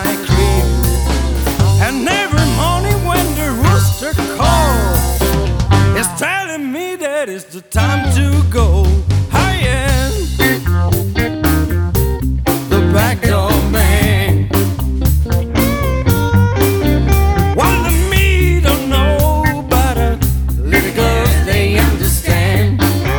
my cream. And every morning when the rooster calls, it's telling me that it's the time to go. I am the back door man. While the me don't know, but little girls they understand.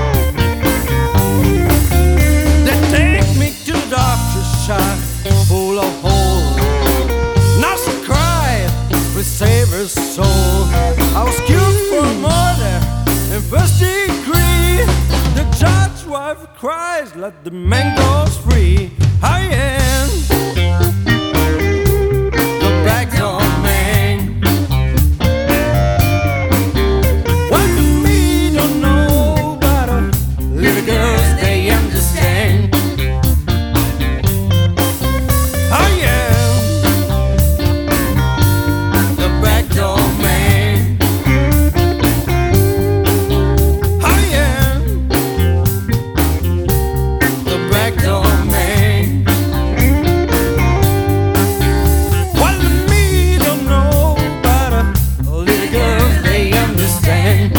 They take me to the doctor's shop full of holes. Nurse cried, please save her soul. I was killed for murder in first degree. The judge's wife cries, let the man go free. I am the backdoor man. What do me don't know, but little girls they understand. I am the backdoor man. I am the backdoor man. What me don't know, but little girls they understand.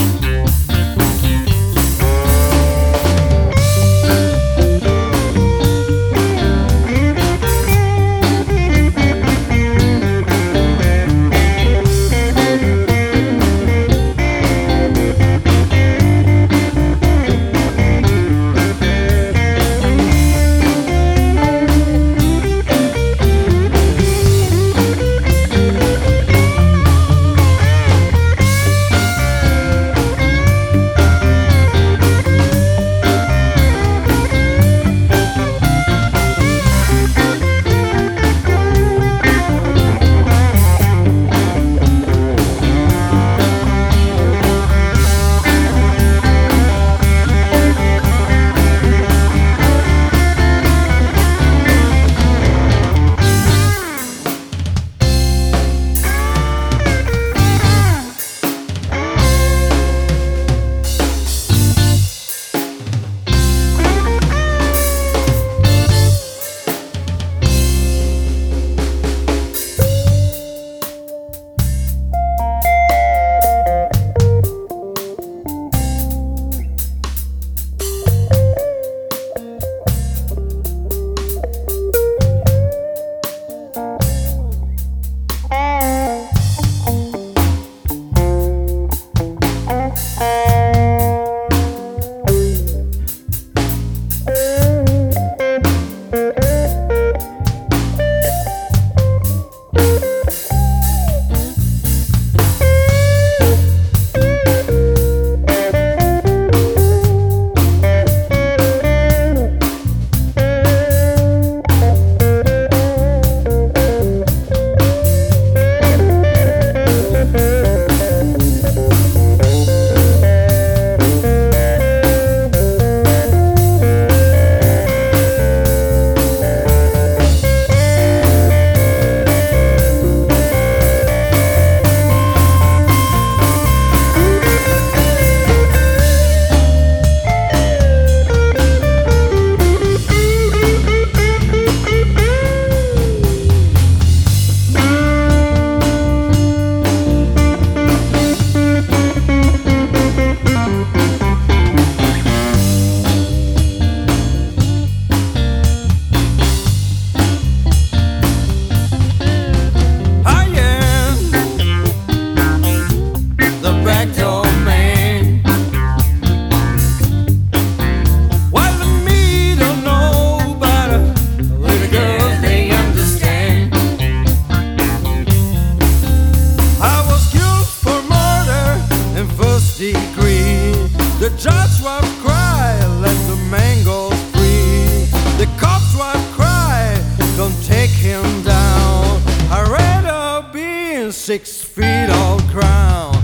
The judge wife cry, let the man go free. The cop's wife cry, don't take him down. I'd rather be in 6 feet old crown.